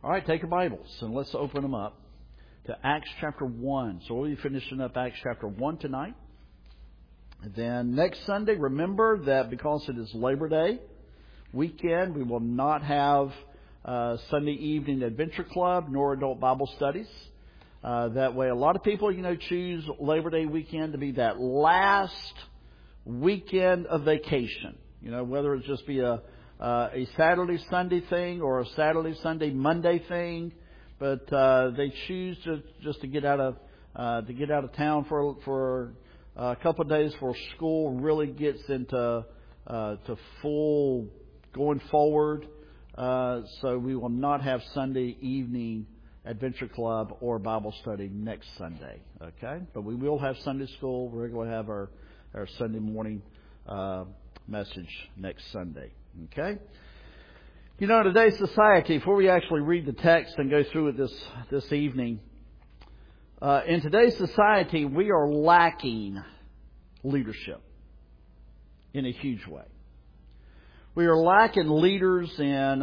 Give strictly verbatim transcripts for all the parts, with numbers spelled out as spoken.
All right, take your Bibles and let's open them up to Acts chapter one. So we'll be finishing up Acts chapter one tonight. And then next Sunday, remember that because it is Labor Day weekend, we will not have uh, Sunday evening adventure club nor adult Bible studies. Uh, that way, a lot of people, you know, choose Labor Day weekend to be that last weekend of vacation. You know, whether it just be a uh, a Saturday Sunday thing or a Saturday Sunday Monday thing, but uh, they choose to just to get out of uh, to get out of town for for a couple of days before school really gets into uh, to full going forward. Uh, so we will not have Sunday evening Adventure Club or Bible study next Sunday. Okay, but we will have Sunday school. We're going to have our our Sunday morning uh, message next Sunday. Okay. You know, in today's society, before we actually read the text and go through it this this evening, uh, in today's society, we are lacking leadership in a huge way. We are lacking leaders in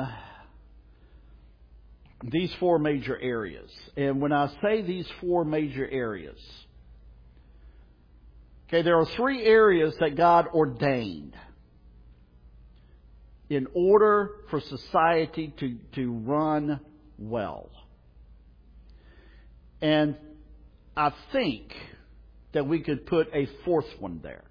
these four major areas. And when I say these four major areas, okay, there are three areas that God ordained in order for society to, to run well. And I think that we could put a fourth one there.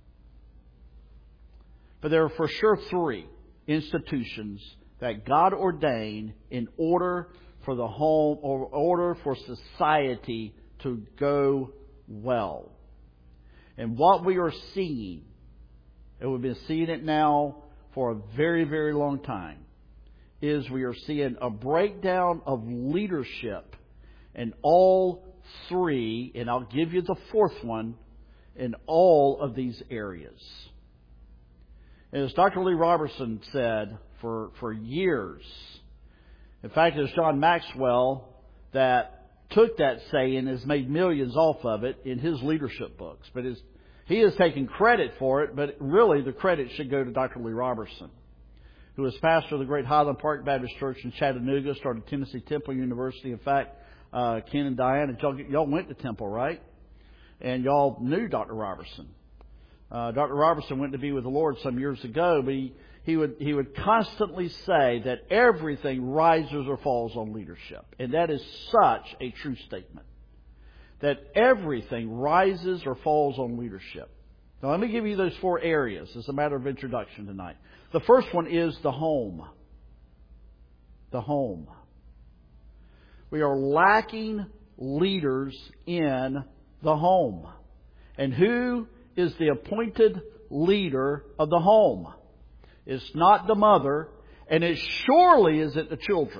But there are for sure three institutions that God ordained in order for the home or order for society to go well. And what we are seeing, and we've been seeing it now for a very, very long time, is we are seeing a breakdown of leadership in all three, and I'll give you the fourth one, in all of these areas. And as Doctor Lee Roberson said for, for years, in fact, it's John Maxwell that took that saying and has made millions off of it in his leadership books. But his He has taken credit for it, but really the credit should go to Doctor Lee Roberson, who was pastor of the great Highland Park Baptist Church in Chattanooga, started Tennessee Temple University. In fact, uh, Ken and Diane, y'all, y'all went to Temple, right? And y'all knew Doctor Roberson. Uh, Doctor Roberson went to be with the Lord some years ago, but he, he would he would constantly say that everything rises or falls on leadership. And that is such a true statement, that everything rises or falls on leadership. Now, let me give you those four areas as a matter of introduction tonight. The first one is the home. The home. We are lacking leaders in the home. And who is the appointed leader of the home? It's not the mother, and it surely isn't the children.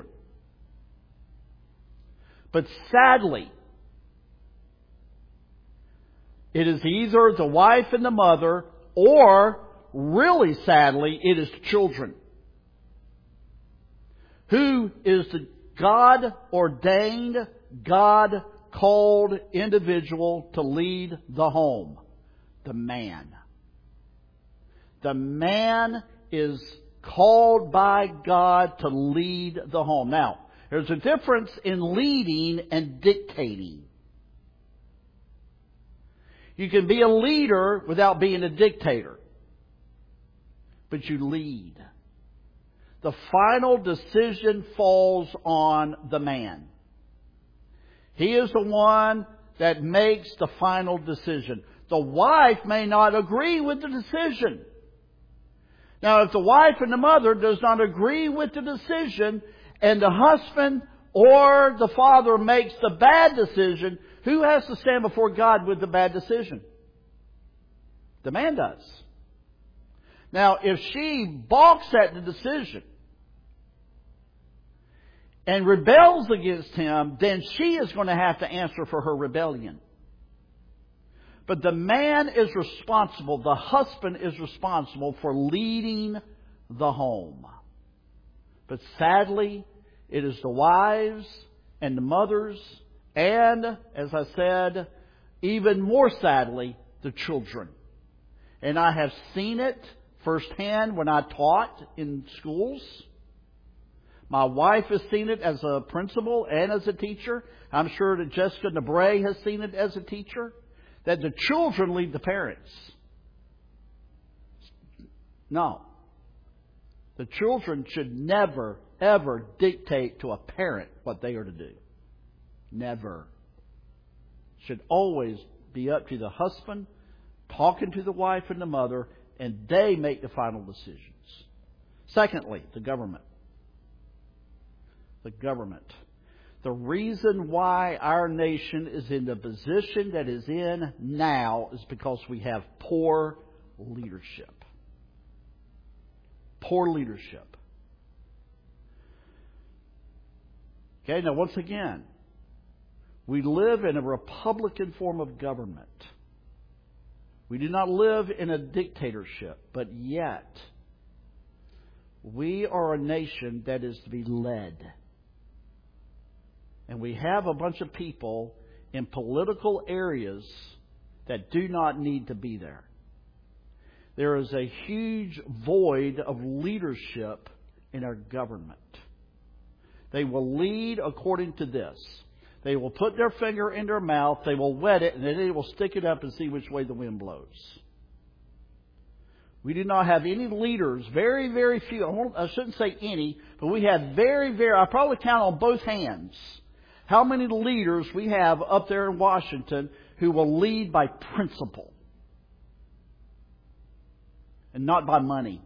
But sadly, it is either the wife and the mother, or, really sadly, it is the children. Who is the God-ordained, God-called individual to lead the home? The man. The man is called by God to lead the home. Now, there's a difference in leading and dictating. You can be a leader without being a dictator. But you lead. The final decision falls on the man. He is the one that makes the final decision. The wife may not agree with the decision. Now, if the wife and the mother does not agree with the decision, and the husband or the father makes the bad decision, who has to stand before God with the bad decision? The man does. Now, if she balks at the decision and rebels against him, then she is going to have to answer for her rebellion. But the man is responsible, the husband is responsible for leading the home. But sadly, it is the wives and the mothers, and, as I said, even more sadly, the children. And I have seen it firsthand when I taught in schools. My wife has seen it as a principal and as a teacher. I'm sure that Jessica Nebray has seen it as a teacher. That the children lead the parents. No. The children should never, ever dictate to a parent what they are to do. Never. Should always be up to the husband, talking to the wife and the mother, and they make the final decisions. Secondly, the government. The government. The reason why our nation is in the position that is in now is because we have poor leadership. Poor leadership. Okay, now once again, we live in a republican form of government. We do not live in a dictatorship, but yet we are a nation that is to be led. And we have a bunch of people in political areas that do not need to be there. There is a huge void of leadership in our government. They will lead according to this. They will put their finger in their mouth, they will wet it, and then they will stick it up and see which way the wind blows. We do not have any leaders, very, very few. I, won't, I shouldn't say any, but we have very, very, I probably count on both hands how many leaders we have up there in Washington who will lead by principle and not by money.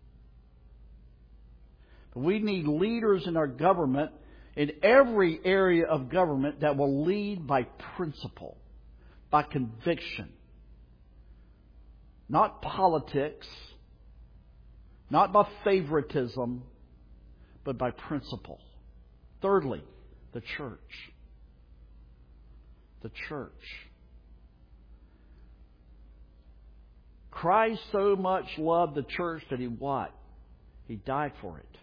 But we need leaders in our government, in every area of government, that will lead by principle, by conviction. Not politics, not by favoritism, but by principle. Thirdly, the church. The church. Christ so much loved the church that He what? He died for it.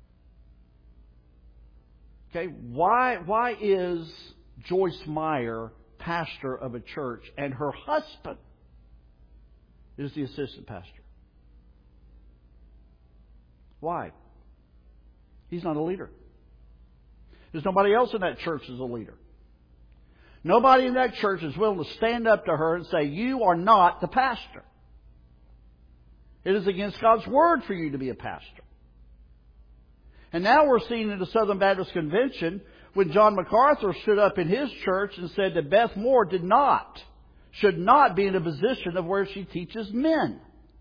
Okay, why, why is Joyce Meyer pastor of a church and her husband is the assistant pastor? Why? He's not a leader. There's nobody else in that church as a leader. Nobody in that church is willing to stand up to her and say, you are not the pastor. It is against God's word for you to be a pastor. And now we're seeing in the Southern Baptist Convention when John MacArthur stood up in his church and said that Beth Moore did not, should not be in a position of where she teaches men.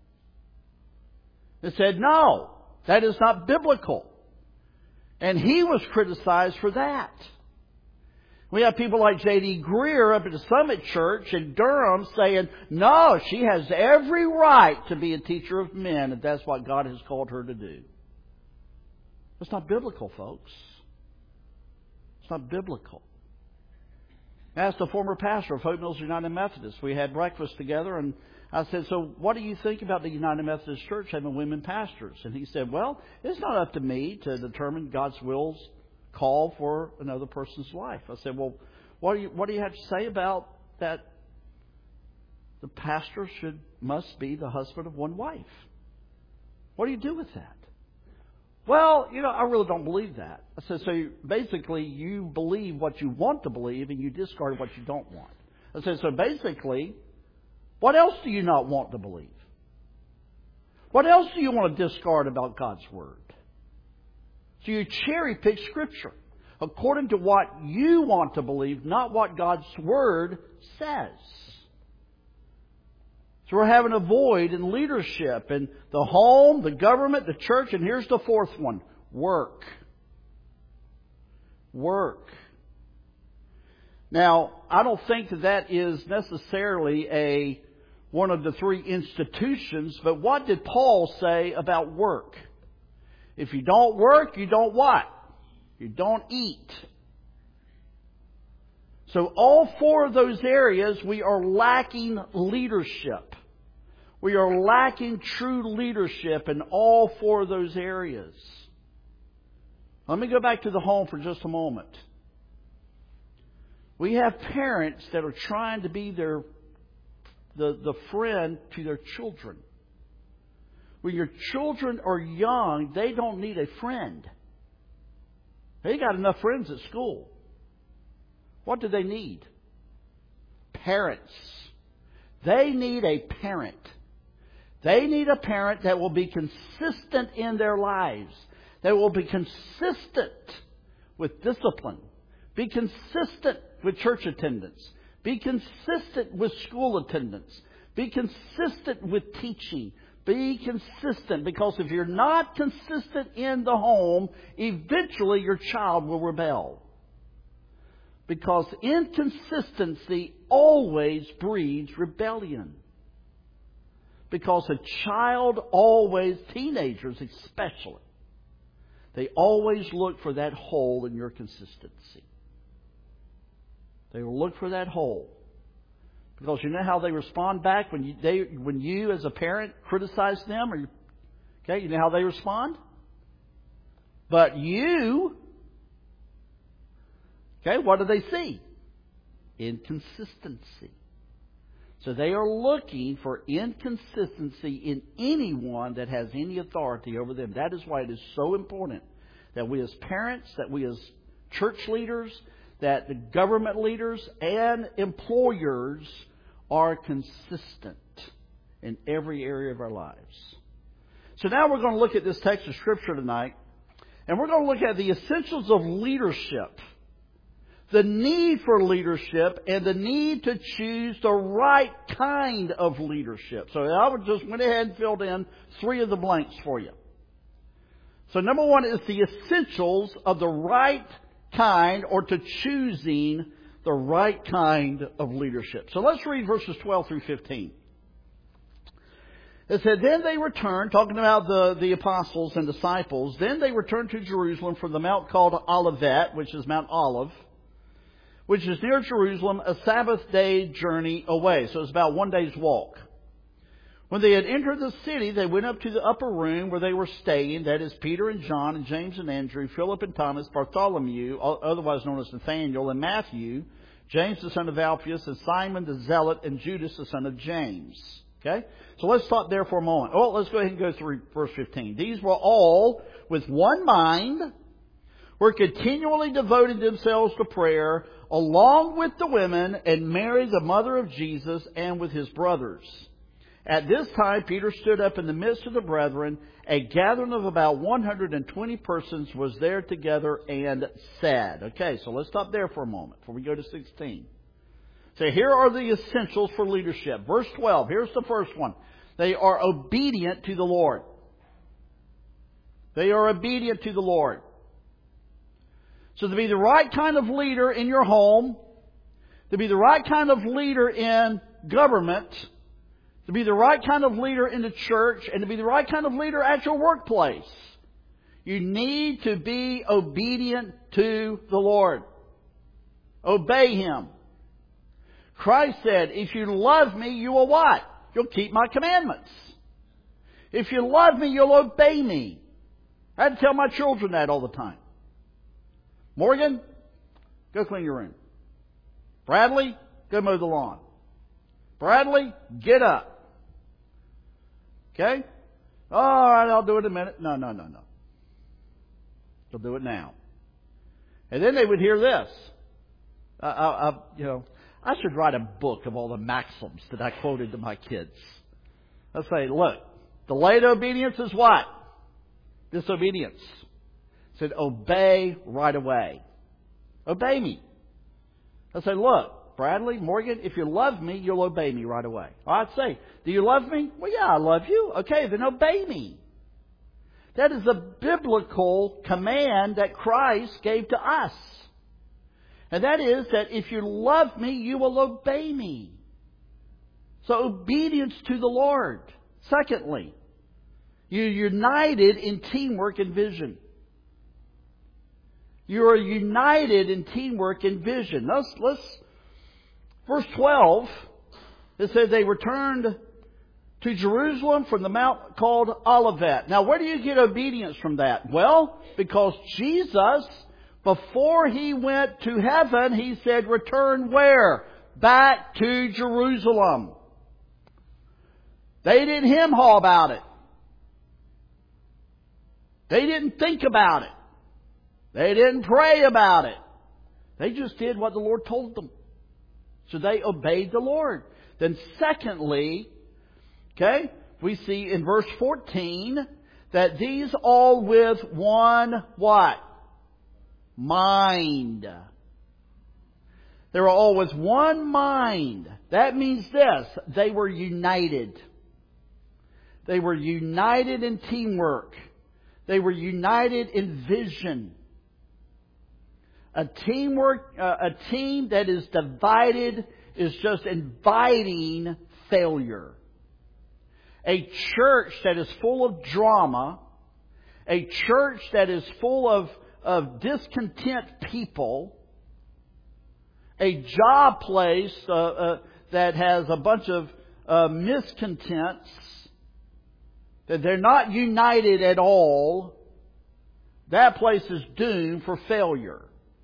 They said, no, that is not biblical. And he was criticized for that. We have people like J D Greer up at the Summit Church in Durham saying, no, she has every right to be a teacher of men if that's what God has called her to do. That's not biblical, folks. It's not biblical. I asked a former pastor of Hope Mills United Methodist. We had breakfast together and I said, so what do you think about the United Methodist Church having women pastors? And he said, well, it's not up to me to determine God's will's call for another person's life. I said, well, what do you, what do you have to say about that the pastor should must be the husband of one wife? What do you do with that? Well, you know, I really don't believe that. I said, so you, basically you believe what you want to believe and you discard what you don't want. I said, so basically, what else do you not want to believe? What else do you want to discard about God's Word? So you cherry pick Scripture according to what you want to believe, not what God's Word says. So we're having a void in leadership in the home, the government, the church, and here's the fourth one. Work. Work. Now, I don't think that that is necessarily a one of the three institutions, but what did Paul say about work? If you don't work, you don't what? You don't eat. So all four of those areas, we are lacking leadership. We are lacking true leadership in all four of those areas. Let me go back to the home for just a moment. We have parents that are trying to be their the, the friend to their children. When your children are young, they don't need a friend. They got enough friends at school. What do they need? Parents. They need a parent. They need a parent that will be consistent in their lives. That will be consistent with discipline. Be consistent with church attendance. Be consistent with school attendance. Be consistent with teaching. Be consistent, because if you're not consistent in the home, eventually your child will rebel. Because inconsistency always breeds rebellion. Because a child always, teenagers especially, they always look for that hole in your consistency. They will look for that hole. Because you know how they respond back when you, they, when you as a parent criticize them? Or you, okay, you know how they respond? But you, okay, what do they see? Inconsistency. So they are looking for inconsistency in anyone that has any authority over them. That is why it is so important that we as parents, that we as church leaders, that the government leaders and employers are consistent in every area of our lives. So now we're going to look at this text of Scripture tonight, and we're going to look at the essentials of leadership. The need for leadership and the need to choose the right kind of leadership. So I would just went ahead and filled in three of the blanks for you. So number one is the essentials of the right kind, or to choosing the right kind of leadership. So let's read verses twelve through fifteen. It said, then they returned, talking about the, the apostles and disciples, then they returned to Jerusalem from the mount called Olivet, which is Mount Olive, which is near Jerusalem, a Sabbath day journey away. So it's about one day's walk. When they had entered the city, they went up to the upper room where they were staying. That is Peter and John and James and Andrew, Philip and Thomas, Bartholomew, otherwise known as Nathanael, and Matthew, James the son of Alphaeus, and Simon the Zealot, and Judas the son of James. Okay? So let's stop there for a moment. Oh, let's go ahead and go through verse fifteen. These were all with one mind, were continually devoting themselves to prayer, along with the women, and Mary, the mother of Jesus, and with his brothers. At this time, Peter stood up in the midst of the brethren. A gathering of about one hundred twenty persons was there together and said. Okay, so let's stop there for a moment before we go to sixteen. So here are the essentials for leadership. Verse twelve, here's the first one. They are obedient to the Lord. They are obedient to the Lord. So to be the right kind of leader in your home, to be the right kind of leader in government, to be the right kind of leader in the church, and to be the right kind of leader at your workplace, you need to be obedient to the Lord. Obey Him. Christ said, if you love me, you will what? You'll keep my commandments. If you love me, you'll obey me. I had to tell my children that all the time. Morgan, go clean your room. Bradley, go mow the lawn. Bradley, get up. Okay? All right, I'll do it in a minute. No, no, no, no. You'll do it now. And then they would hear this. I, I, I, you know, I should write a book of all the maxims that I quoted to my kids. Let's say, look, delayed obedience is what? Disobedience. It said, obey right away. Obey me. I say, look, Bradley, Morgan, if you love me, you'll obey me right away. I'd say, do you love me? Well, yeah, I love you. Okay, then obey me. That is a biblical command that Christ gave to us. And that is that if you love me, you will obey me. So obedience to the Lord. Secondly, you're united in teamwork and vision. You are united in teamwork and vision. Let's, let's, verse twelve, it says they returned to Jerusalem from the mount called Olivet. Now, where do you get obedience from that? Well, because Jesus, before He went to heaven, He said, return where? Back to Jerusalem. They didn't hem-haw about it. They didn't think about it. They didn't pray about it. They just did what the Lord told them. So they obeyed the Lord. Then secondly, okay, we see in verse fourteen that these all with one what? Mind. They were all with one mind. That means this. They were united. They were united in teamwork. They were united in vision. A teamwork, uh, a team that is divided is just inviting failure. A church that is full of drama, a church that is full of, of discontent people, a job place uh, uh, that has a bunch of uh, miscontents, that they're not united at all, that place is doomed for failure.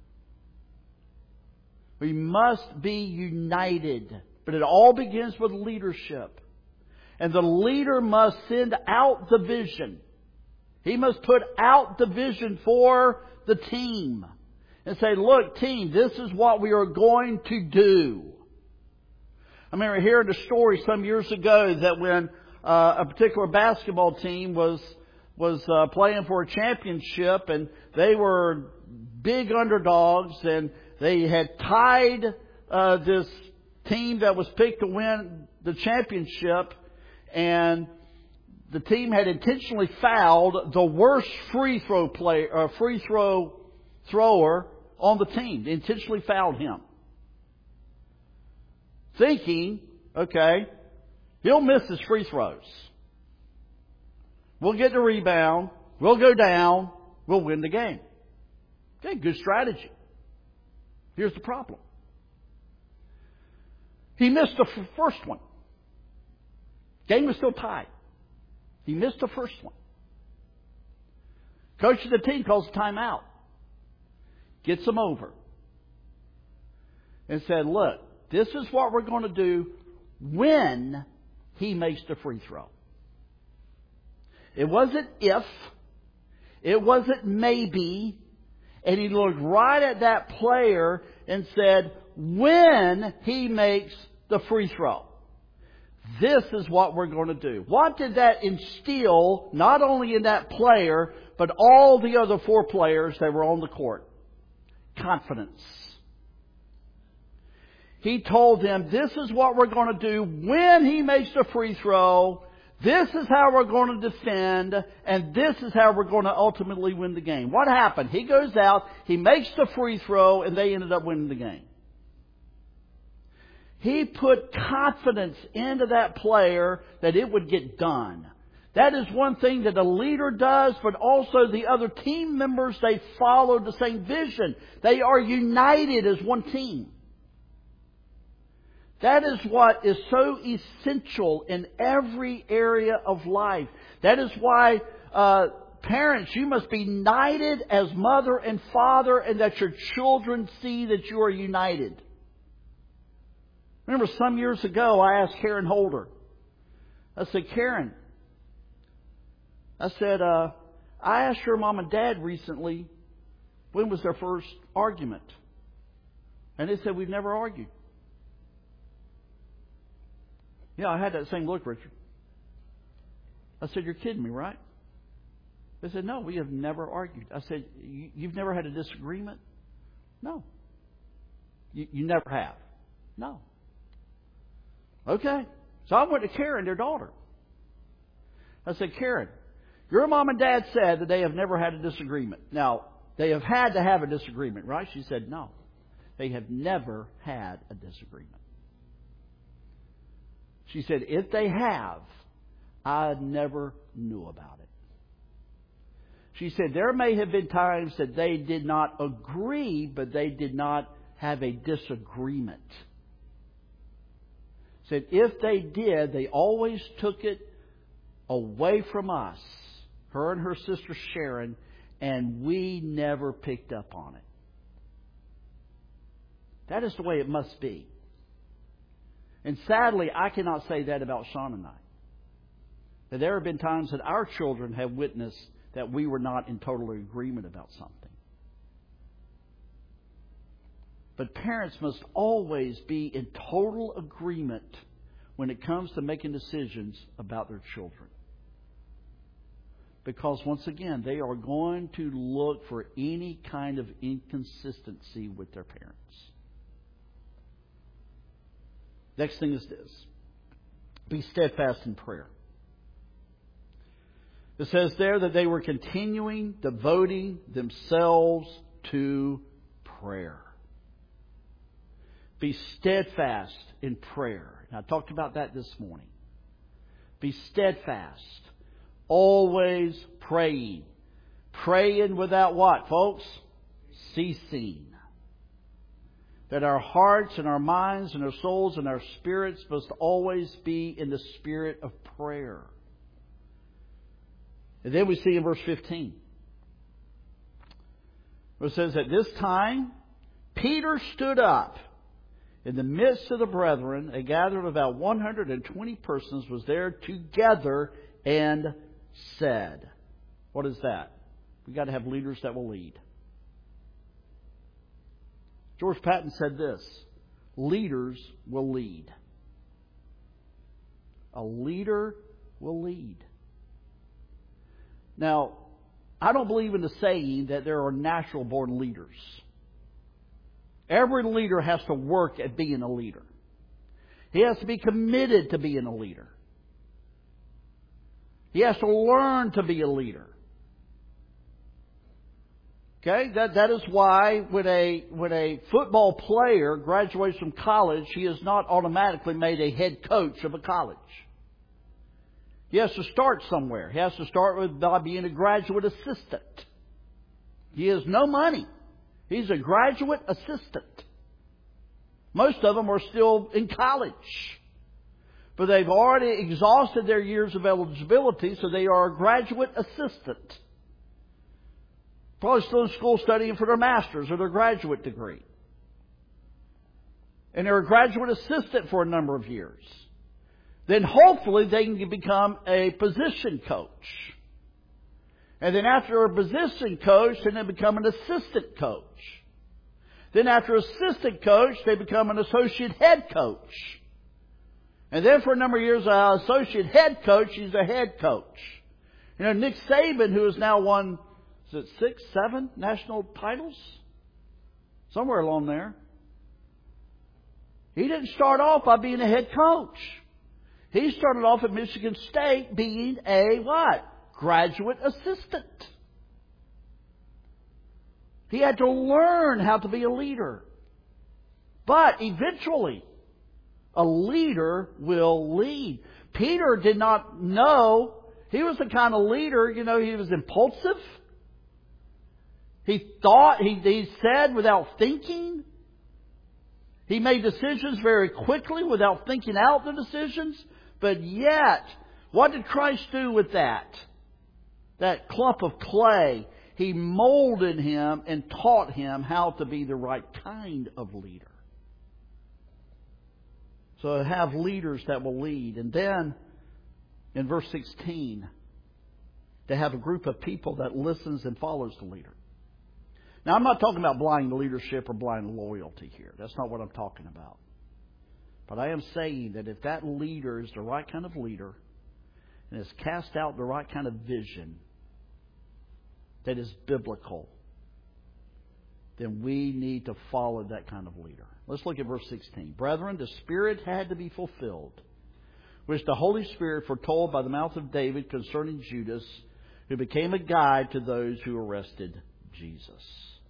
We must be united. But it all begins with leadership. And the leader must send out the vision. He must put out the vision for the team. And say, look, team, this is what we are going to do. I remember hearing a story some years ago that when uh, a particular basketball team was was uh, playing for a championship, and they were big underdogs, and they had tied uh, this team that was picked to win the championship, and the team had intentionally fouled the worst free throw player, uh, free throw thrower on the team. They intentionally fouled him, thinking, okay, he'll miss his free throws. We'll get the rebound. We'll go down. We'll win the game. Okay, good strategy. Here's the problem. He missed the f- first one. Game was still tied. He missed the first one. Coach of the team calls a timeout. Gets him over. And said, look, this is what we're going to do when he makes the free throw. It wasn't if. It wasn't maybe. And he looked right at that player and said, when he makes the free throw, this is what we're going to do. What did that instill, not only in that player, but all the other four players that were on the court? Confidence. He told them, this is what we're going to do when he makes the free throw. This is how we're going to defend, and this is how we're going to ultimately win the game. What happened? He goes out, he makes the free throw, and they ended up winning the game. He put confidence into that player that it would get done. That is one thing that a leader does, but also the other team members, they follow the same vision. They are united as one team. That is what is so essential in every area of life. That is why, uh, parents, you must be united as mother and father, and that your children see that you are united. Remember, some years ago, I asked Karen Holder. I said, Karen, I said, uh, I asked your mom and dad recently, when was their first argument? And they said, we've never argued. Yeah, I had that same look, Richard. I said, you're kidding me, right? They said, no, we have never argued. I said, you've never had a disagreement? No. You, you never have? No. Okay. So I went to Karen, their daughter. I said, Karen, your mom and dad said that they have never had a disagreement. Now, they have had to have a disagreement, right? She said, no. They have never had a disagreement. She said, if they have, I never knew about it. She said, there may have been times that they did not agree, but they did not have a disagreement. Said, if they did, they always took it away from us, her and her sister Sharon, and we never picked up on it. That is the way it must be. And sadly, I cannot say that about Sean and I. That there have been times that our children have witnessed that we were not in total agreement about something. But parents must always be in total agreement when it comes to making decisions about their children. Because once again, they are going to look for any kind of inconsistency with their parents. Next thing is this. Be steadfast in prayer. It says there that they were continuing, devoting themselves to prayer. Be steadfast in prayer. And I talked about that this morning. Be steadfast. Always praying. Praying without what, folks? Ceasing. That our hearts and our minds and our souls and our spirits must always be in the spirit of prayer. And then we see in verse fifteen, where it says, at this time, Peter stood up in the midst of the brethren. A gathering of about one hundred twenty persons was there together and said, what is that? We've got to have leaders that will lead. George Patton said this, leaders will lead. A leader will lead. Now, I don't believe in the saying that there are natural born leaders. Every leader has to work at being a leader. He has to be committed to being a leader. He has to learn to be a leader. Okay, that that is why when a when a football player graduates from college, he is not automatically made a head coach of a college. He has to start somewhere. He has to start with by being a graduate assistant. He has no money. He's a graduate assistant. Most of them are still in college. But they've already exhausted their years of eligibility, so they are a graduate assistant. Probably still in school studying for their master's or their graduate degree. And they're a graduate assistant for a number of years. Then hopefully they can become a position coach. And then after a position coach, then they become an assistant coach. Then after assistant coach, they become an associate head coach. And then for a number of years, an associate head coach, he's a head coach. You know, Nick Saban, who has now won, is it six, seven national titles? Somewhere along there. He didn't start off by being a head coach. He started off at Michigan State being a what? Graduate assistant. He had to learn how to be a leader. But eventually, a leader will lead. Peter did not know. He was the kind of leader, you know, he was impulsive. He thought, he, he said without thinking. He made decisions very quickly without thinking out the decisions. But yet, what did Christ do with that? That clump of clay. He molded him and taught him how to be the right kind of leader. So have leaders that will lead. And then, in verse sixteen, to have a group of people that listens and follows the leader. Now, I'm not talking about blind leadership or blind loyalty here. That's not what I'm talking about. But I am saying that if that leader is the right kind of leader and has cast out the right kind of vision that is biblical, then we need to follow that kind of leader. Let's look at verse sixteen. Brethren, the Spirit had to be fulfilled, which the Holy Spirit foretold by the mouth of David concerning Judas, who became a guide to those who arrested Jesus.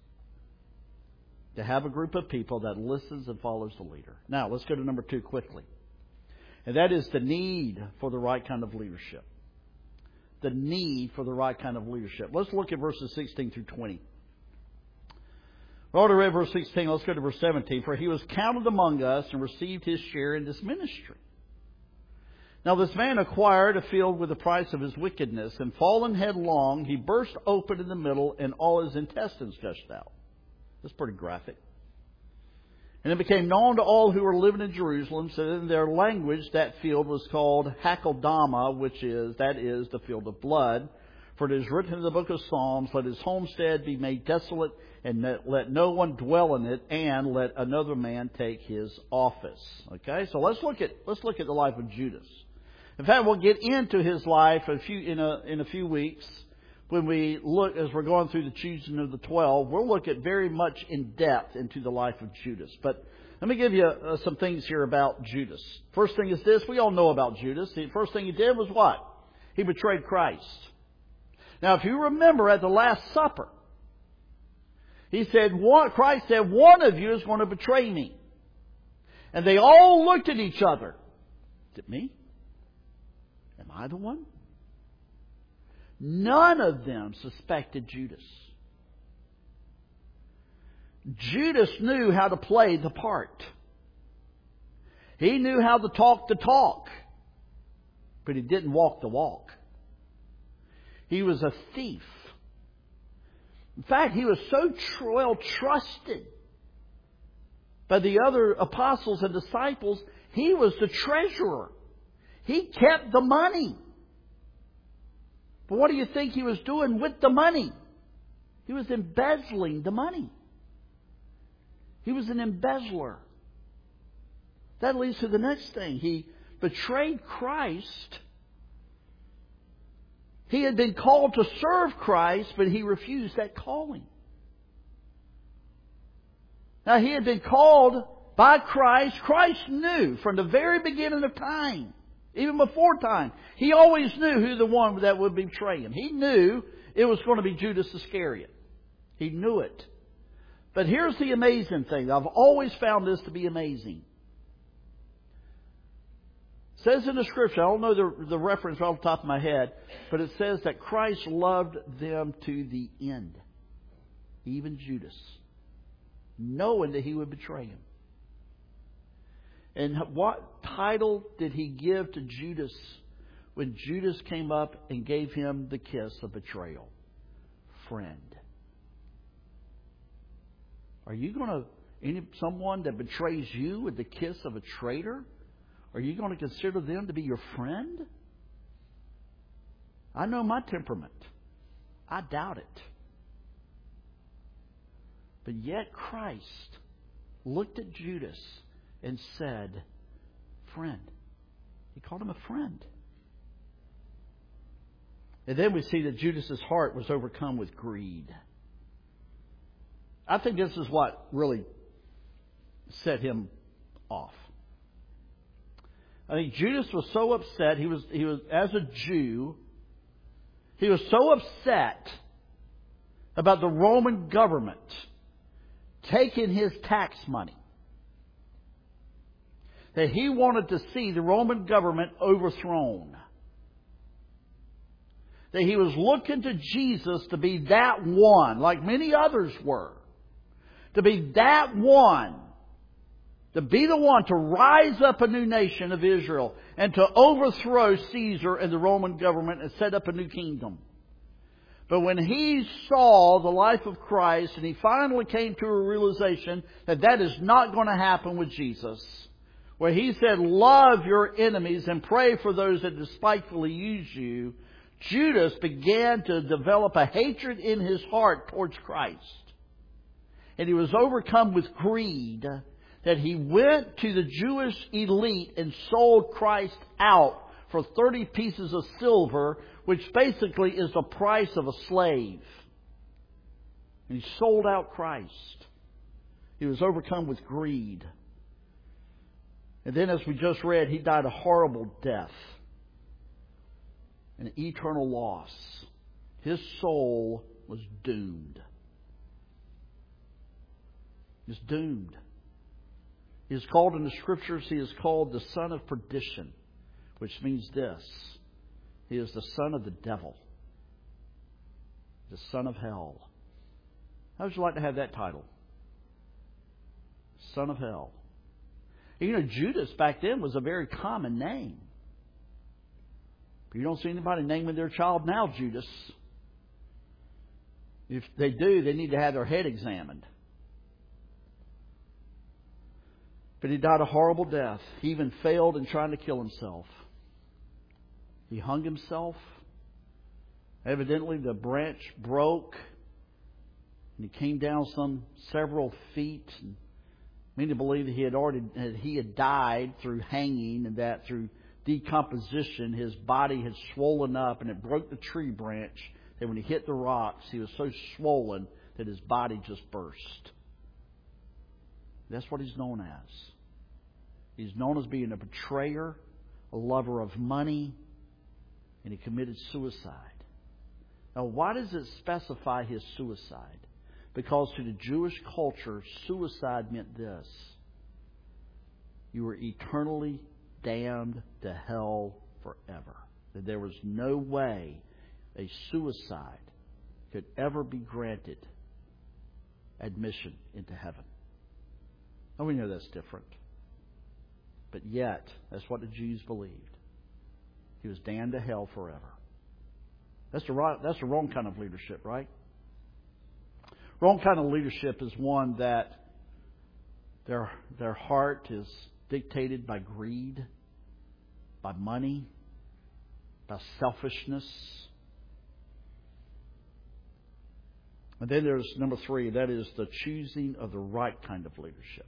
To have a group of people that listens and follows the leader. Now, let's go to number two quickly. And that is the need for the right kind of leadership. The need for the right kind of leadership. Let's look at verses sixteen through twenty. We already read verse sixteen. Let's go to verse seventeen. For he was counted among us and received his share in this ministry. Now this man acquired a field with the price of his wickedness, and fallen headlong, he burst open in the middle, and all his intestines gushed out. That's pretty graphic. And it became known to all who were living in Jerusalem, so that in their language that field was called Hakeldama, which is, that is, the field of blood. For it is written in the book of Psalms, let his homestead be made desolate, and let no one dwell in it, and let another man take his office. Okay, so let's look at let's look at the life of Judas. In fact, we'll get into his life a few in a in a few weeks when we look as we're going through the choosing of the twelve. We'll look at very much in depth into the life of Judas. But let me give you uh, some things here about Judas. First thing is this: we all know about Judas. The first thing he did was what? He betrayed Christ. Now, if you remember at the Last Supper, he said, one, Christ said, one of you is going to betray me. And they all looked at each other. Is it me? Am I the one? None of them suspected Judas. Judas knew how to play the part. He knew how to talk the talk. But he didn't walk the walk. He was a thief. In fact, he was so tr- well trusted by the other apostles and disciples, he was the treasurer. He kept the money. But what do you think he was doing with the money? He was embezzling the money. He was an embezzler. That leads to the next thing. He betrayed Christ. He had been called to serve Christ, but he refused that calling. Now, he had been called by Christ. Christ knew from the very beginning of time, even before time, he always knew who the one that would betray him. He knew it was going to be Judas Iscariot. He knew it. But here's the amazing thing. I've always found this to be amazing. It says in the Scripture, I don't know the, the reference right off the top of my head, but it says that Christ loved them to the end. Even Judas. Knowing that he would betray him. And what title did he give to Judas when Judas came up and gave him the kiss of betrayal? Friend. Are you going to, any someone that betrays you with the kiss of a traitor, are you going to consider them to be your friend? I know my temperament. I doubt it. But yet Christ looked at Judas and said, friend. He called him a friend. And then we see that Judas's heart was overcome with greed. I think this is what really set him off. I think Judas was so upset. He was, he was, as a Jew, he was so upset about the Roman government taking his tax money that he wanted to see the Roman government overthrown. That he was looking to Jesus to be that one, like many others were. To be that one. To be the one to rise up a new nation of Israel and to overthrow Caesar and the Roman government and set up a new kingdom. But when he saw the life of Christ and he finally came to a realization that that is not going to happen with Jesus, where he said, love your enemies and pray for those that despitefully use you, Judas began to develop a hatred in his heart towards Christ. And he was overcome with greed that he went to the Jewish elite and sold Christ out for thirty pieces of silver, which basically is the price of a slave. And he sold out Christ. He was overcome with greed. And then, as we just read, he died a horrible death. An eternal loss. His soul was doomed. He was doomed. He is called in the Scriptures, he is called the son of perdition, which means this. He is the son of the devil. The son of hell. How would you like to have that title? Son of hell. You know, Judas back then was a very common name. But you don't see anybody naming their child now Judas. If they do, they need to have their head examined. But he died a horrible death. He even failed in trying to kill himself. He hung himself. Evidently, the branch broke, and he came down some several feet. And many believe that he had already that he had died through hanging, and that through decomposition, his body had swollen up, and it broke the tree branch. And when he hit the rocks, he was so swollen that his body just burst. That's what he's known as. He's known as being a betrayer, a lover of money, and he committed suicide. Now, why does it specify his suicide? Because to the Jewish culture, suicide meant this: you were eternally damned to hell forever. That there was no way a suicide could ever be granted admission into heaven. And we know that's different. But yet, that's what the Jews believed. He was damned to hell forever. That's the right, that's the wrong kind of leadership, right? Wrong kind of leadership is one that their their heart is dictated by greed, by money, by selfishness. And then there's number three, that is the choosing of the right kind of leadership.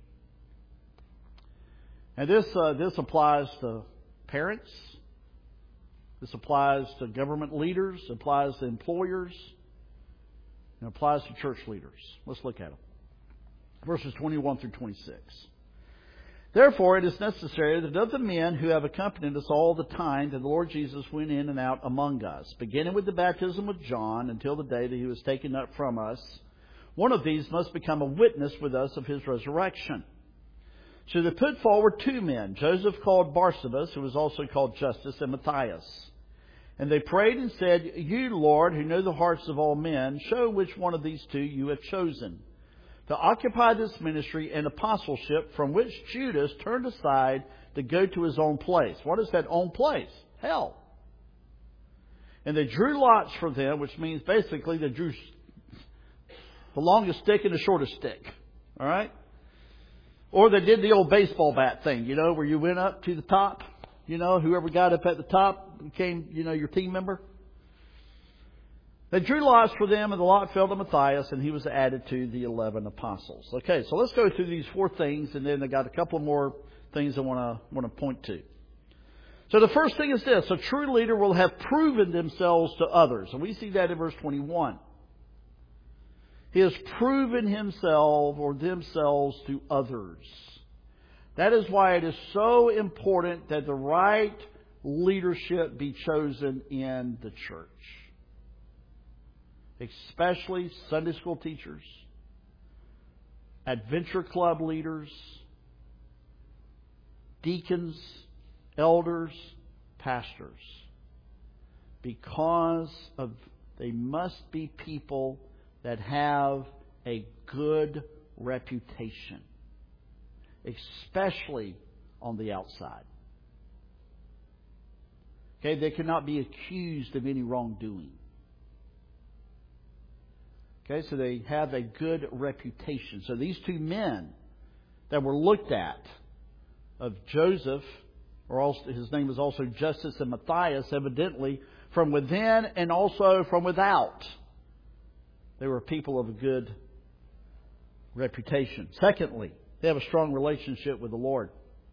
And this uh, this applies to parents. This applies to government leaders. It applies to employers. And it applies to church leaders. Let's look at them. Verses twenty-one through twenty-six. Therefore, it is necessary that of the men who have accompanied us all the time that the Lord Jesus went in and out among us, beginning with the baptism of John until the day that he was taken up from us, one of these must become a witness with us of his resurrection. So they put forward two men, Joseph called Barsabas, who was also called Justus, and Matthias. And they prayed and said, You, Lord, who know the hearts of all men, show which one of these two you have chosen to occupy this ministry and apostleship, from which Judas turned aside to go to his own place. What is that own place? Hell. And they drew lots for them, which means basically they drew the longest stick and the shortest stick. All right? Or they did the old baseball bat thing, you know, where you went up to the top. You know, whoever got up at the top became, you know, your team member. They drew lots for them, and the lot fell to Matthias, and he was added to the eleven apostles. Okay, so let's go through these four things, and then I got a couple more things I want to want to point to. So the first thing is this: a true leader will have proven themselves to others, and we see that in verse twenty-one. He has proven himself or themselves to others. That is why it is so important that the right leadership be chosen in the church. Especially Sunday school teachers, adventure club leaders, deacons, elders, pastors. Because of they must be people that have a good reputation, especially on the outside. Okay, they cannot be accused of any wrongdoing. Okay, so they have a good reputation. So these two men that were looked at, of Joseph, or also, his name was also Justus, and Matthias, evidently from within and also from without, they were people of a good reputation. Secondly, they have a strong relationship with the Lord.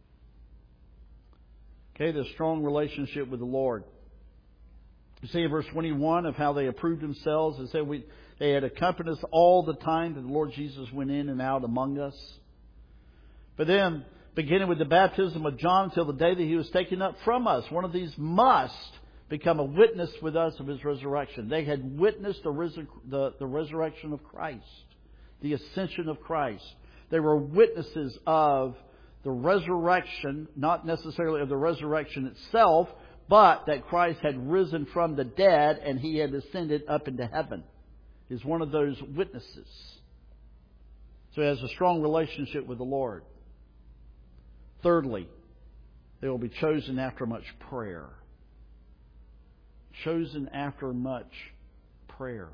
Okay, the strong relationship with the Lord. You see in verse twenty-one of how they approved themselves. It said we, they had accompanied us all the time that the Lord Jesus went in and out among us. But then, beginning with the baptism of John until the day that he was taken up from us, one of these must become a witness with us of his resurrection. They had witnessed the, res- the, the resurrection of Christ, the ascension of Christ. They were witnesses of the resurrection, not necessarily of the resurrection itself, but that Christ had risen from the dead and he had ascended up into heaven. He's one of those witnesses. So he has a strong relationship with the Lord. Thirdly, they will be chosen after much prayer. Chosen after much prayer.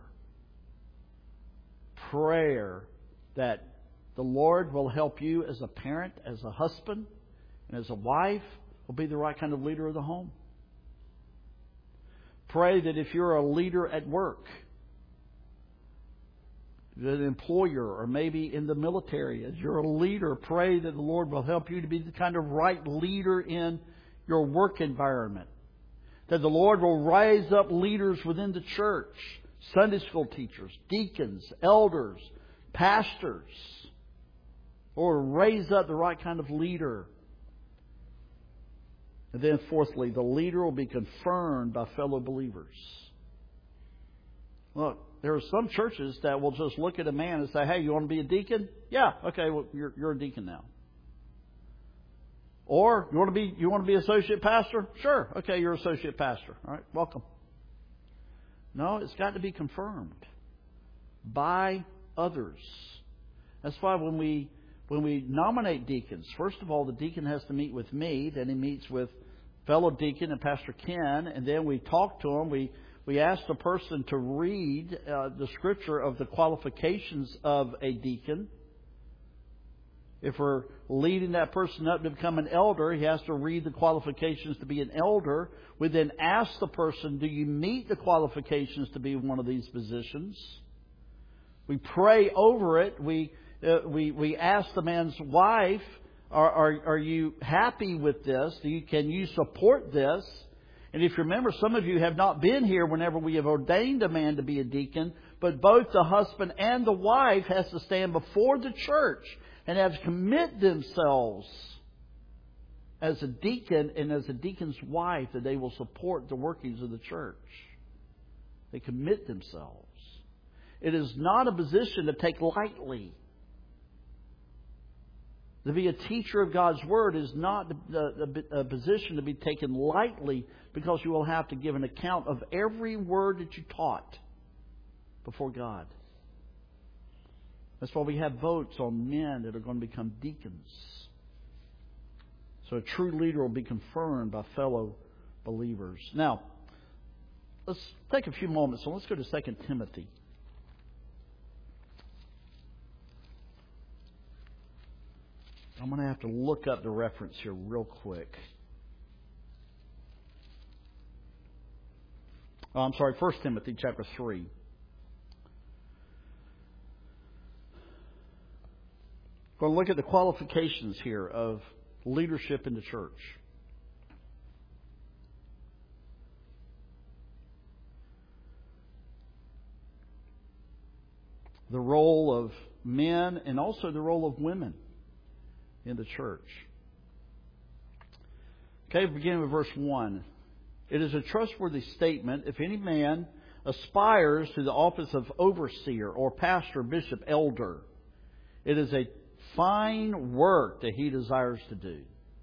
Prayer that the Lord will help you as a parent, as a husband, and as a wife, will be the right kind of leader of the home. Pray that if you're a leader at work, an employer, or maybe in the military, as you're a leader, pray that the Lord will help you to be the kind of right leader in your work environment. That the Lord will raise up leaders within the church, Sunday school teachers, deacons, elders, pastors, or raise up the right kind of leader. And then fourthly, the leader will be confirmed by fellow believers. Look, there are some churches that will just look at a man and say, hey, you want to be a deacon? Yeah, okay, well, you're, you're a deacon now. Or, you want to be you want to be associate pastor? Sure, okay, you're associate pastor. All right, welcome. No, it's got to be confirmed by others. That's why when we when we nominate deacons, first of all, the deacon has to meet with me. Then he meets with fellow deacon and Pastor Ken, and then we talk to him. We we ask the person to read uh, the scripture of the qualifications of a deacon. If we're leading that person up to become an elder, he has to read the qualifications to be an elder. We then ask the person, do you meet the qualifications to be one of these positions? We pray over it. We uh, we we ask the man's wife, are, are, are you happy with this? Do you, can you support this? And if you remember, some of you have not been here whenever we have ordained a man to be a deacon, but both the husband and the wife has to stand before the church and have to commit themselves as a deacon and as a deacon's wife that they will support the workings of the church. They commit themselves. It is not a position to take lightly. To be a teacher of God's Word is not a, a, a position to be taken lightly, because you will have to give an account of every word that you taught before God. That's why we have votes on men that are going to become deacons. So a true leader will be confirmed by fellow believers. Now, let's take a few moments and let's go to Second Timothy. I'm going to have to look up the reference here real quick. Oh, I'm sorry, First Timothy chapter three. We're going to look at the qualifications here of leadership in the church. The role of men and also the role of women in the church. Okay, beginning with verse one. It is a trustworthy statement if any man aspires to the office of overseer or pastor, bishop, elder. It is a fine work that he desires to do.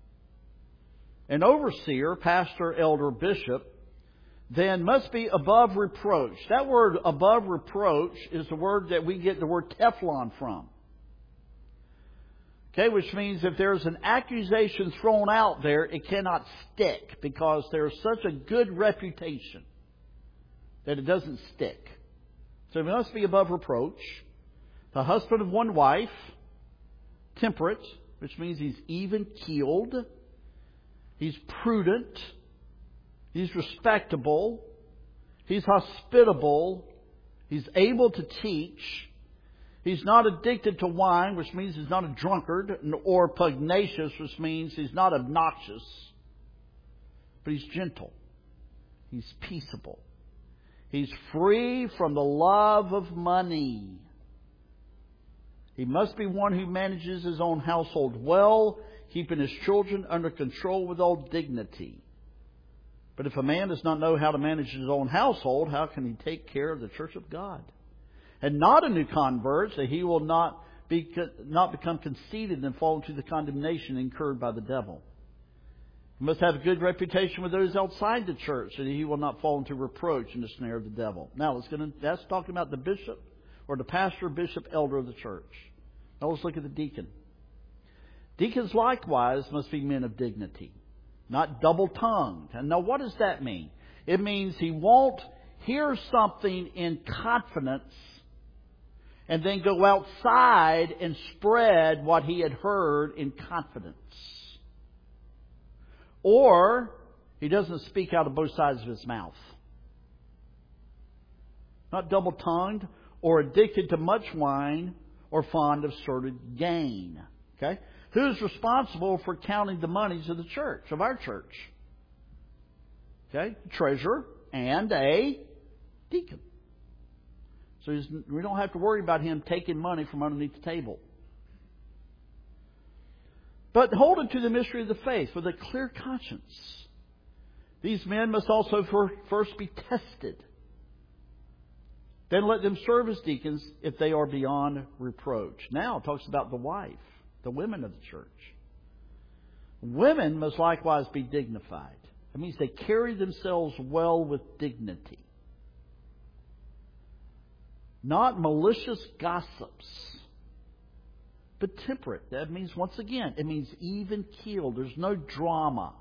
An overseer, pastor, elder, bishop, then must be above reproach. That word above reproach is the word that we get the word Teflon from. Okay, which means if there's an accusation thrown out there, it cannot stick because there's such a good reputation that it doesn't stick. So it must be above reproach. The husband of one wife, temperate, which means he's even-keeled, he's prudent, he's respectable, he's hospitable, he's able to teach. He's not addicted to wine, which means he's not a drunkard, or pugnacious, which means he's not obnoxious. But he's gentle. He's peaceable. He's free from the love of money. He must be one who manages his own household well, keeping his children under control with all dignity. But if a man does not know how to manage his own household, how can he take care of the church of God? And not a new convert, so he will not be not become conceited and fall into the condemnation incurred by the devil. He must have a good reputation with those outside the church, so that he will not fall into reproach and the snare of the devil. Now, let's get in, that's talking about the bishop or the pastor, bishop, elder of the church. Now let's look at the deacon. Deacons likewise must be men of dignity, not double-tongued. And now what does that mean? It means he won't hear something in confidence and then go outside and spread what he had heard in confidence. Or he doesn't speak out of both sides of his mouth. not double-tongued or addicted to much wine or fond of sordid gain. Okay? Who is responsible for counting the monies of the church, of our church? Okay? Treasurer and a deacon. So he's, we don't have to worry about him taking money from underneath the table. But holding to the mystery of the faith with a clear conscience. These men must also first be tested. Then let them serve as deacons if they are beyond reproach. Now it talks about the wife, the women of the church. Women must likewise be dignified. That means they carry themselves well with dignity. Not malicious gossips, but temperate. That means, once again, it means even keeled. There's no drama.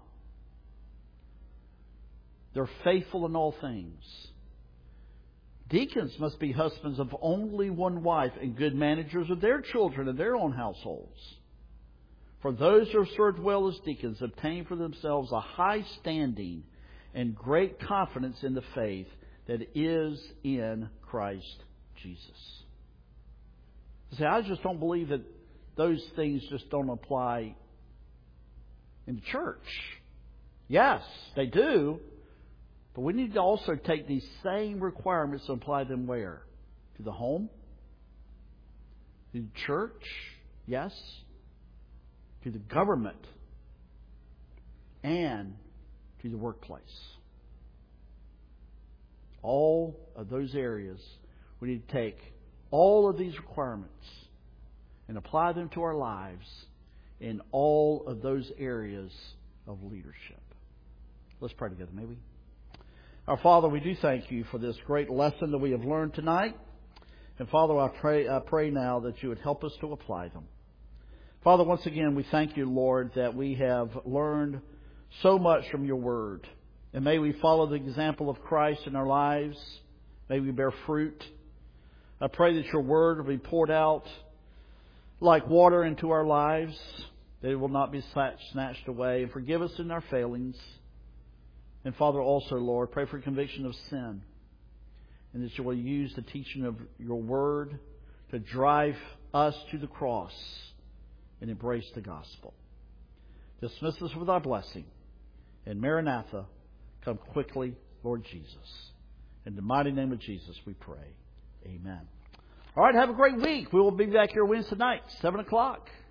They're faithful in all things. Deacons must be husbands of only one wife and good managers of their children and their own households. For those who have served well as deacons obtain for themselves a high standing and great confidence in the faith that is in Christ Jesus. See, I just don't believe that those things just don't apply in the church. Yes, they do. But we need to also take these same requirements and apply them where? To the home? To the church? Yes. To the government? And to the workplace. All of those areas, we need to take all of these requirements and apply them to our lives in all of those areas of leadership. Let's pray together, may we? Our Father, we do thank you for this great lesson that we have learned tonight. And Father, I pray, I pray now that you would help us to apply them. Father, once again, we thank you, Lord, that we have learned so much from your word. And may we follow the example of Christ in our lives. May we bear fruit. I pray that your word will be poured out like water into our lives, that it will not be snatched away. And forgive us in our failings. And Father, also, Lord, pray for conviction of sin. And that you will use the teaching of your word to drive us to the cross and embrace the gospel. Dismiss us with our blessing. And Maranatha, come quickly, Lord Jesus. In the mighty name of Jesus we pray. Amen. All right, have a great week. We will be back here Wednesday night, seven o'clock.